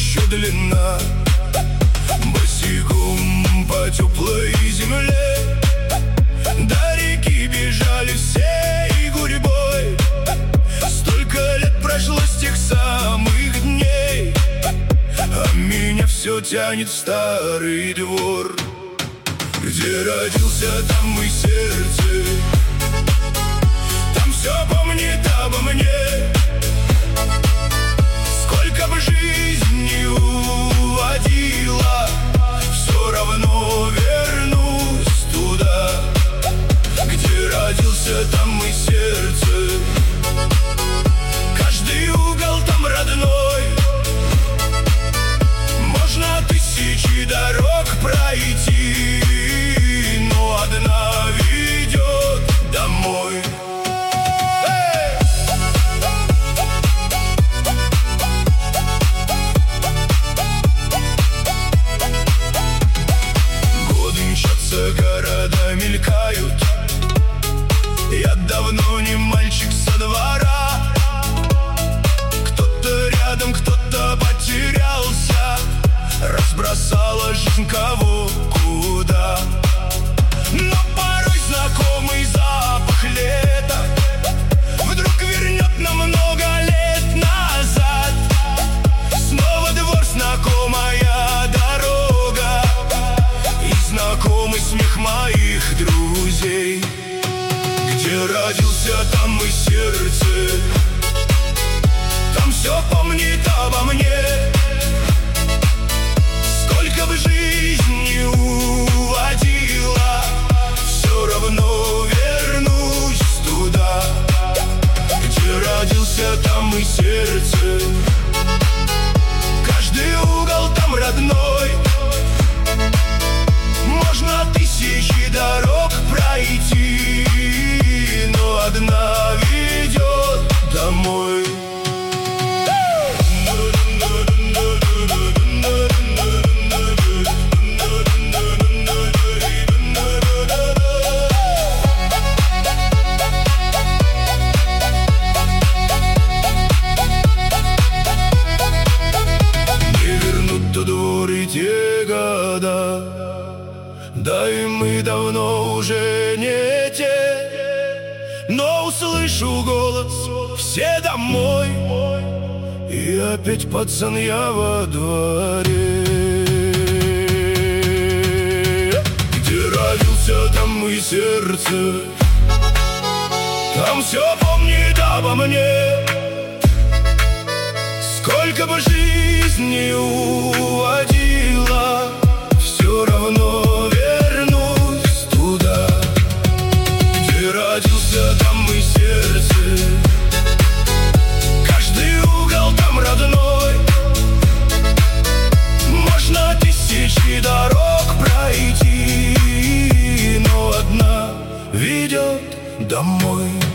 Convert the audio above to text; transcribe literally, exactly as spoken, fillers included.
еще длинна. Босиком по теплой земле до реки бежали всей гурьбой. Столько лет прошло с тех самых дней, а меня все тянет в старый двор. Где родился, там и сердце, там все помнит обо мне. Сколько бы жизнь не уводила, все равно вернусь туда. Где родился, там и сердце, каждый угол там родной. Можно тысячи дорог пройти, но одна ведет домой. Годы мчатся, города мелькают, я давно не мальчик со двора. Кто-то рядом, кто-то потерялся, разбросала жизнь кого куда. Но порой знакомый запах лета вдруг вернет на много лет назад. Снова двор, знакомая дорога и знакомый смех моих друзей. Где родился, там и сердце, там все помнит обо мне. Сколько бы жизнь не уводила, все равно вернусь туда. Где родился, там и сердце, каждый угол там родной. Можно тысячи дорог пройти, но одна ведет домой. Те года, да и мы давно уже не те, но услышу голос «все домой», и опять пацан я во дворе. Где родился, там и сердце, там все помнит обо мне. Сколько бы жизнь не уводила, все равно вернусь туда. Где родился, там и сердце, каждый угол там родной. Можно тысячи дорог пройти, но одна ведет домой.